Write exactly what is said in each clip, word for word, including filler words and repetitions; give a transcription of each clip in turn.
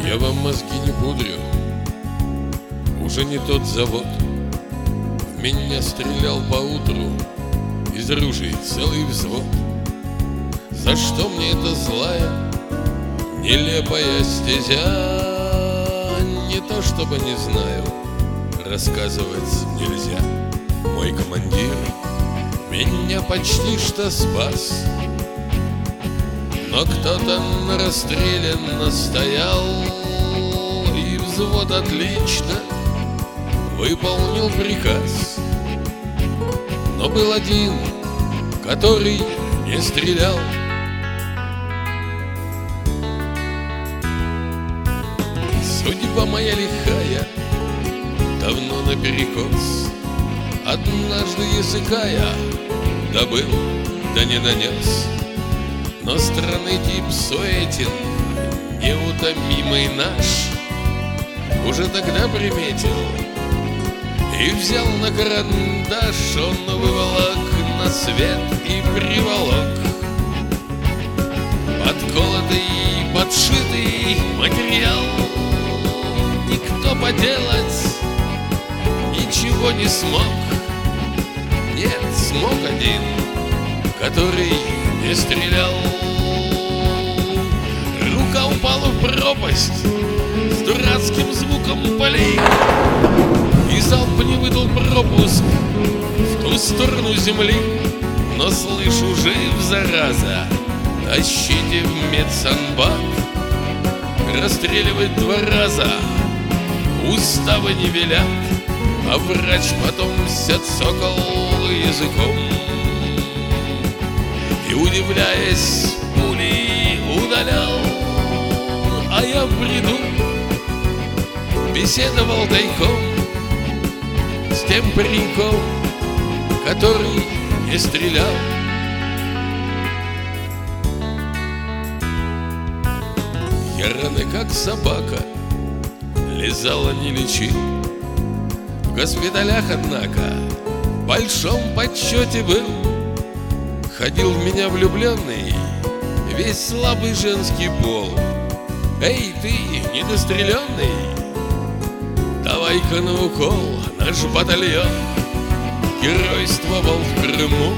Я вам мозги не пудрю, уже не тот завод. В меня стрелял поутру из ружей целый взвод. За что мне эта злая, нелепая стезя? Не то чтобы не знаю, рассказывать нельзя. Мой командир меня почти что спас, но кто-то на расстреле настоял, и взвод отлично выполнил приказ. Но был один, который не стрелял. Судьба моя лихая, давно наперекос. Однажды языка я добыл, да не донес. Но странный тип Суетин, неутомимый наш, уже тогда приметил и взял на карандаш. Он выволок на свет и приволок подколотый, подшитый материал. Никто поделать ничего не смог. Нет, смог один, который не стрелял. Рука упала в пропасть с дурацким звуком полей, и залп не выдал пропуск в ту сторону земли. Но слышу, жив, зараза, тащите в медсанбат. Расстреливать два раза уставы не велят, а врач потом сяцокал языком и, удивляясь, пули удалял. А я в бреду беседовал тайком с тем пареньком, который не стрелял. Я раны, как собака, лизала, не лечил. В госпиталях, однако, в большом почете был. Ходил в меня влюбленный весь слабый женский пол. Эй, ты, недостреленный, давай-ка на укол. Наш батальон геройствовал в Крыму,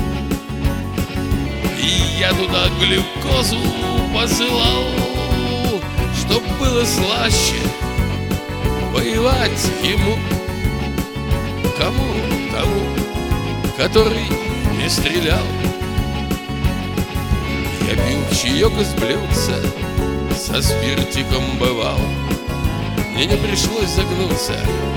и я туда глюкозу посылал, чтоб было слаще воевать ему. Кому? Тому, который не стрелял. Я пил чаек из блюдца, со спиртиком бывал. Мне не пришлось загнуться,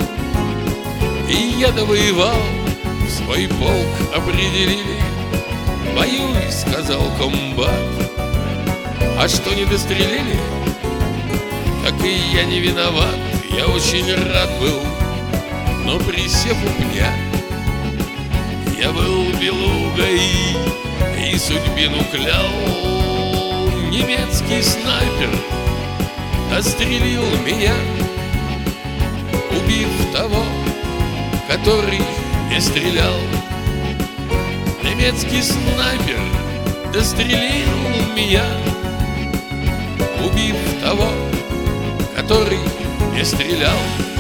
и я довоевал. В свой полк определили. Воюй, сказал комбат. А что, не дострелили? Так и я не виноват. Я очень рад был, но присев у пня, я был белугой и судьбину клял. Немецкий снайпер дострелил меня, убив того, который не стрелял. Немецкий снайпер дострелил меня, убив того, который не стрелял.